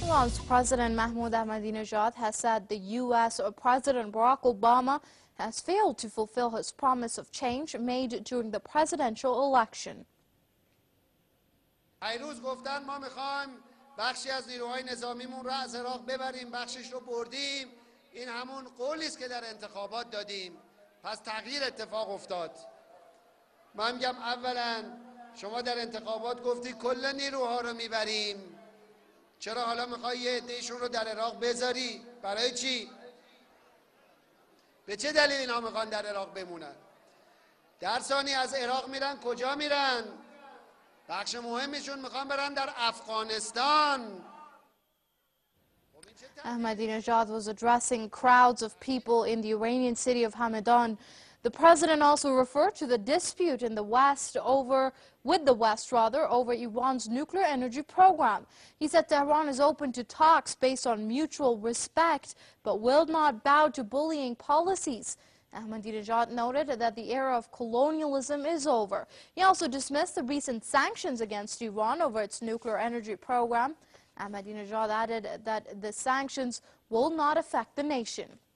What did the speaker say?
Iran's President Mahmoud Ahmadinejad has said the U.S. President Barack Obama has failed to fulfill his promise of change made during the presidential election. پیروز گفتن ما میخوایم بخشی از نیروهای نظامیمون را از عراق ببریم، بخشش رو بردیم. این همون قولی است که در انتخابات دادیم. پس تغییر اتفاق افتاد. من میگم اولا شما در انتخابات گفتی کل نیروها رو میبریم. چرا حالا میخوای یه عده‌شون رو در عراق بذاری؟ برای چی؟ به چه دلیل اینا میخوان در عراق بمونن؟ در ثانی از عراق میرن کجا میرن؟ بخش مهمشون میخوان برن در افغانستان. Ahmadinejad was addressing crowds of people in the Iranian city of Hamadan. The president also referred to the dispute in the West over Iran's nuclear energy program. He said Tehran is open to talks based on mutual respect, but will not bow to bullying policies. Ahmadinejad noted that the era of colonialism is over. He also dismissed the recent sanctions against Iran over its nuclear energy program. Ahmadinejad added that the sanctions will not affect the nation.